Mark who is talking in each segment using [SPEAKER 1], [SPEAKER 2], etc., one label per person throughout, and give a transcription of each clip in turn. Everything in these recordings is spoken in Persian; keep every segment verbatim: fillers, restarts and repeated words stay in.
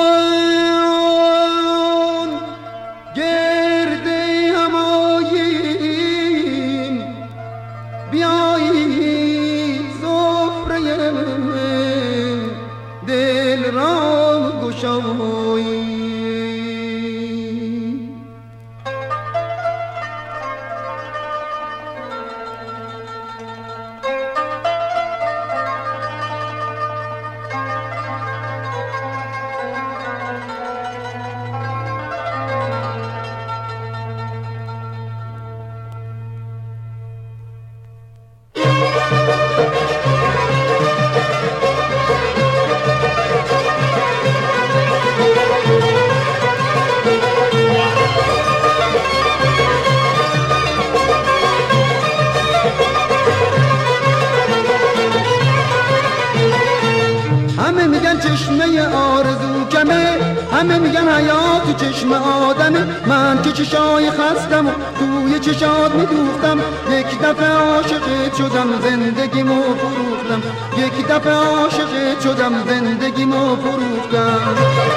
[SPEAKER 1] چشمه آرزو کمه، همه میگن حیات تو چشم آدمه. من که چشای خستم و توی چشات میدوختم، یک دفعه عاشقت شدم زندگیمو فروختم، یک دفعه عاشقت شدم زندگیمو فروختم.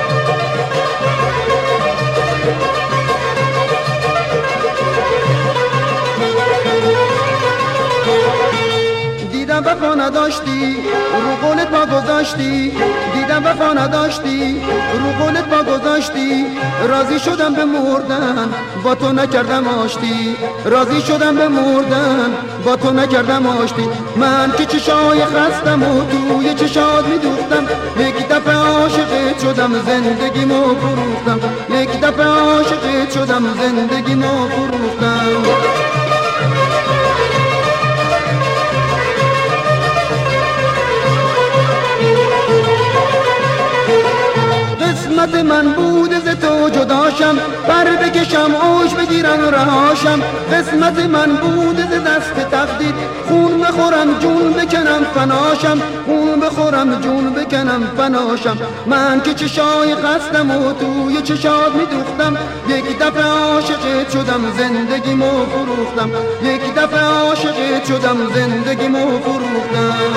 [SPEAKER 1] دیدم وفا نداشتی رو قولت پا گذاشتی، دیدم وفا نداشتی رو قولت پا گذاشتی. راضی شدم به مردن با تو نکردم آشتی، راضی شدم به مردن با تو نکردم آشتی. من که چشای خستم و توی چشات میدوختم، یک دفعه عاشقت شدم زندگیمو فروختم، یک دفعه عاشقت شدم زندگیمو فروختم. قسمت من بود ز تو جداشم، پر بکشم اوج بگیرم رهاشم. قسمت من بود ز دست تقدیر، خون بخورم جون بکنم فناشم، خون بخورم جون بکنم فناشم. من که چشای خستم و توی چشات میدوختم، یک دفعه عاشقت شدم زندگیمو فروختم، یک دفعه عاشقت شدم زندگیمو فروختم.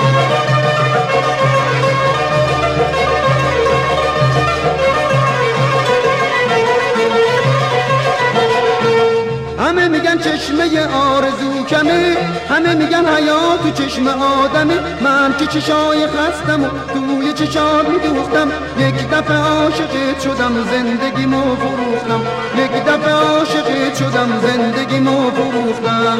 [SPEAKER 1] همه میگن چشمه آرزو کمه، همه میگن حیات تو چشم آدمه. من که چشای خستم و توی چشات میدوختم، یک دفعه عاشقت شدم زندگیمو فروختم، یک دفعه عاشقت شدم زندگیمو فروختم.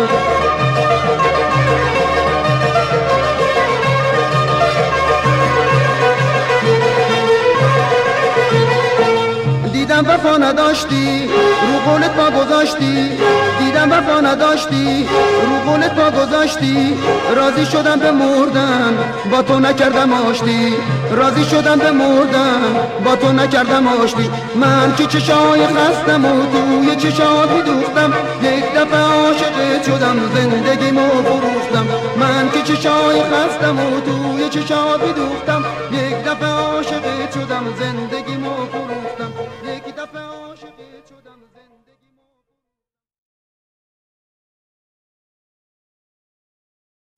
[SPEAKER 1] دیدم وفا نداشتی رو قولت پا گذاشتی، دیدم وفا نداشتی رو قولت پا گذاشتی. راضی شدم به مردن با تو نکردم آشتی، راضی شدم به مردن با تو نکردم آشتی. من که چشای خستم و توی چشات میدوختم، یک دفعه عاشقت شدم زندگیمو فروختم. من که چشای خستم و توی چشات میدوختم،